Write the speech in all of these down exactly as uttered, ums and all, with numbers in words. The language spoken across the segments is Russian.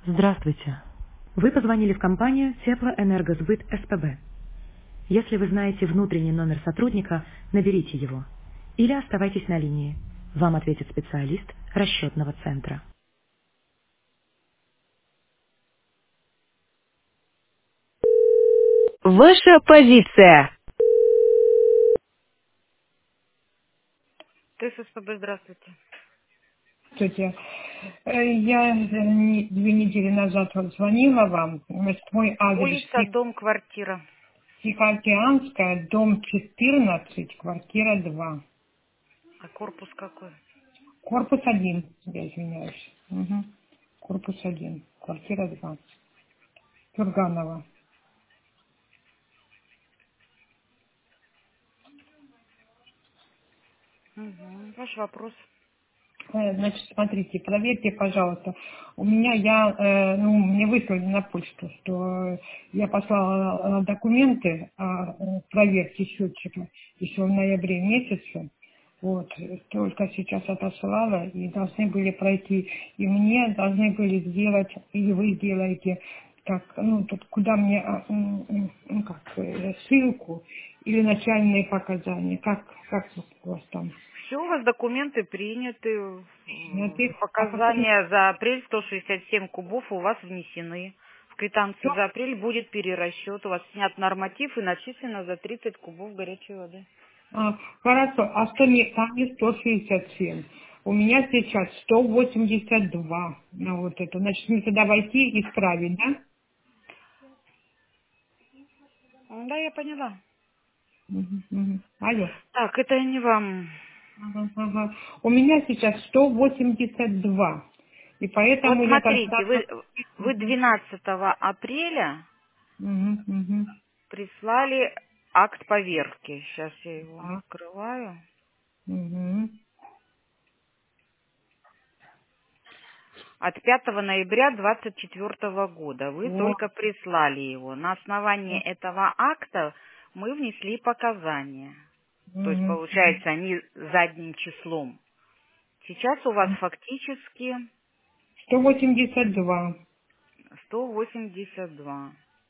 Здравствуйте. Вы позвонили в компанию Теплоэнергосбыт СПБ. Если вы знаете внутренний номер сотрудника, наберите его. Или оставайтесь на линии. Вам ответит специалист расчетного центра. Ваша позиция. ТССПБ, здравствуйте. Здравствуйте. Э, Я э, не- две недели назад вот звонила вам. Значит, мой адрес Улица, дом, квартира. Тихоокеанская, дом четырнадцать, квартира два. А корпус какой? Корпус один, я извиняюсь. Мгм. Корпус один, квартира два. Курганова. Угу. Ваш вопрос. Э, Значит, смотрите, проверьте, пожалуйста. У меня я, э, ну, мне выслали на почту, что я послала э, документы о э, проверке счетчика еще в ноябре месяце. Вот, э, только сейчас отослала и должны были пройти. И мне должны были сделать, или вы сделаете, как, ну, тут куда мне, а, м, м, ну, как, э, ссылку или начальные показания. Как, как у вас там? Все, у вас документы приняты. Нет, м, и- а потом Показания за апрель сто шестьдесят семь кубов у вас внесены. В квитанции за апрель будет перерасчет. У вас снят норматив и начислено за тридцать кубов горячей воды. А, хорошо, а что не, там не сто шестьдесят семь. У меня сейчас сто восемьдесят два на вот это. Значит, мне туда войти и исправить, да? М, Да, я поняла. Мгм, мгм. Алло. Так, это не вам. Ага, ага. У меня сейчас сто восемьдесят два. И Вот поэтому я смотрите, тогда... вы, вы двенадцатого апреля Мгм, мгм. прислали акт поверки. Сейчас я его Да. открываю. Мгм. От пятого ноября двадцать четвёртого года. Вы Вот. только прислали его. На основании этого акта мы внесли показания. То есть, Мгм, мгм. получается, они задним числом. Сейчас у вас фактически сто восемьдесят два. сто восемьдесят два.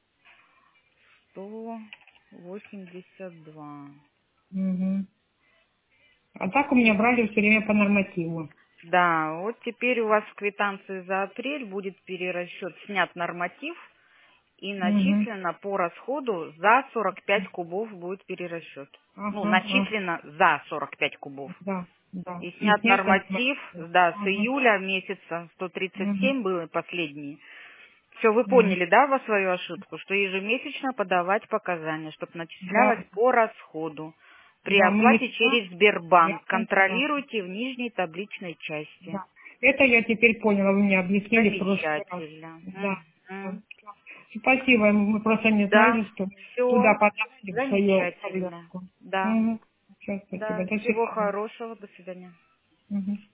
сто восемьдесят два. Мгм. А так у меня брали все время по нормативу. Да, вот теперь у вас в квитанции за апрель будет перерасчет, снят норматив и Мгм. начислено по расходу за сорок пять кубов будет перерасчет. Ну, Ага, ага. начислено за сорок пять кубов. Да, да. И И снят снято норматив, норматив. да, с Ага. июля месяца сто тридцать Мгм. семь было последние. Все, вы Мгм. поняли, да, во свою ошибку, что ежемесячно подавать показания, чтобы Да, начислялось по расходу. При да, мы не оплате всегда. через Я Сбербанк поняла. контролируйте в нижней табличной части. Да. Это я теперь поняла, вы мне объяснили в прошлый раз. Замечательно. Да. Да. Мгм. Спасибо, мы просто не знали, Да, что туда все подали свою замечательно. проверку. Да, Угу. Все, спасибо. да, До всего свидания. хорошего, до свидания. Мгм.